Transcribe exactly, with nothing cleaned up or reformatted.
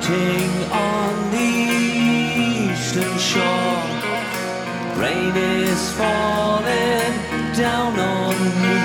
Floating on the eastern shore, rain is falling down on me.